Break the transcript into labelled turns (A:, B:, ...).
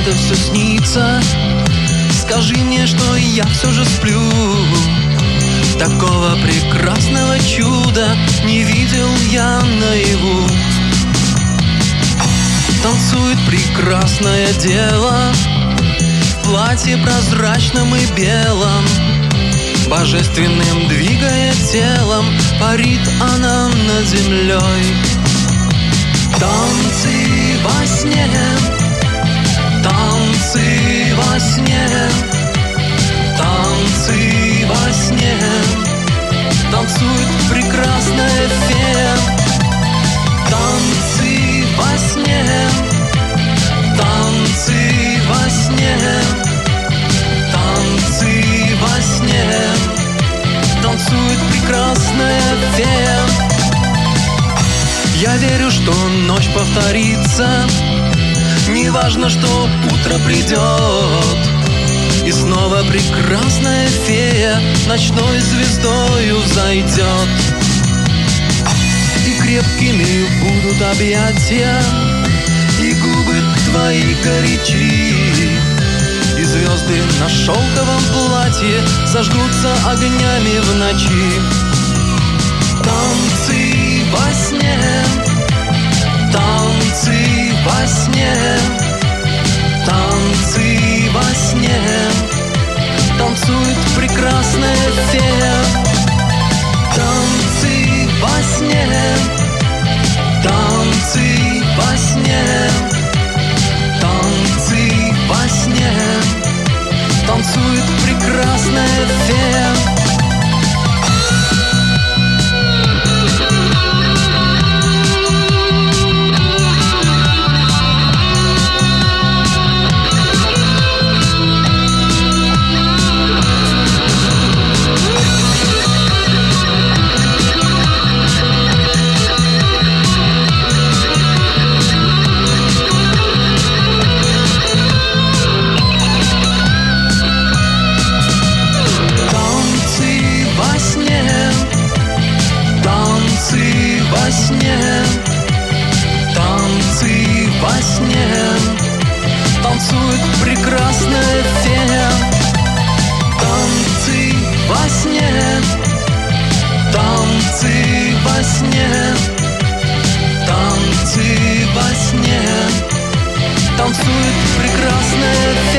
A: это все снится. Скажи мне, что я все же сплю. Такого прекрасного чуда не видел я наяву. Танцует прекрасное дело в платье прозрачном и белом, божественным двигая телом, парит она над землей. Танцы во сне, танцы во сне, танцы во сне. Танцует прекрасная фея. Танцы во сне, танцы во сне, танцы во сне. Танцует прекрасная фея. Я верю, что ночь повторится, неважно, что утро придет, и снова прекрасная фея ночной звездою взойдет. И крепкими будут объятия, и губы твои горячи, и звезды на шелковом платье зажгутся огнями в ночи. Танцы во сне, танцы во сне, танцы во сне. Танцует прекрасная фея. Танцы во сне, танцы во сне, танцы во сне. Танцует прекрасная фея. Во сне, танцы во сне. Танцует прекрасная фея. Танцы во сне, танцы во сне, танцы во сне. Танцует прекрасная фея.